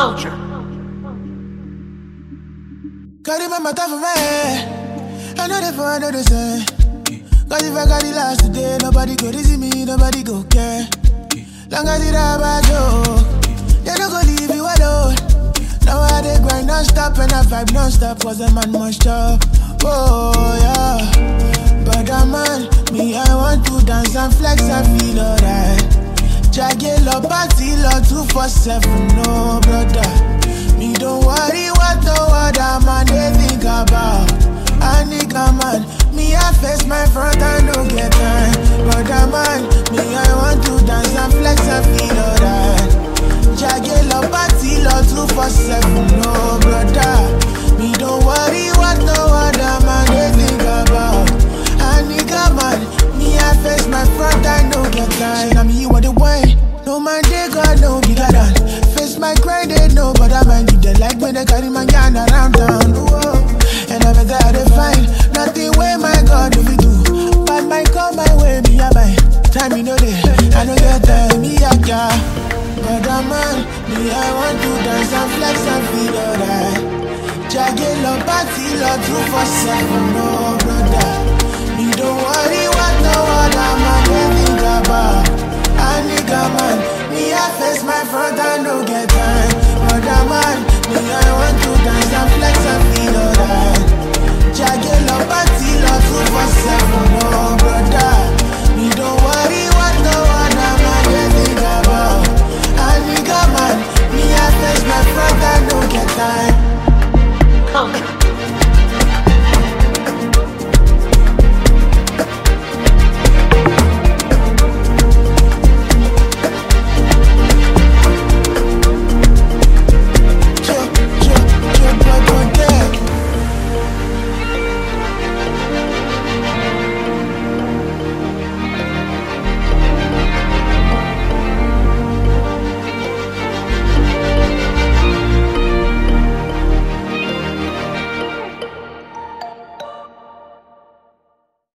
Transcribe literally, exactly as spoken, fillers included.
culture. Carry my matter for me. I know they for I know they say. Cause if I got the last today, nobody go see me, nobody go care. Long as it have a joke, they don't go leave you alone. Now I they grind non-stop and I vibe non-stop, cause a man must chop. Oh yeah, but a man, me I want to dance and flex and feel alright. Jagelo party lot two four seven, no brother. Me don't worry what the other man they think about. I nigga man, me I face my front and don't get time. Brother man, me I want to dance and flex and feel alright. Jagelo party lot two four seven, no brother. Me don't worry what the other man they think about. I nigga man, me I face my front and don't get time. I mean you are the way. No man they got no bigger than. Face my grind they know, but I mind you they like when they carry my gun around town. Whoa. And I better they find nothing way my God do we do. But my come my way, me I buy. Time you know they, I don't get time, me I car. But a man, me I want to dance and flex and feel alright. Jagelo party lot two for seven, no brother. Me don't worry what no other man they think about.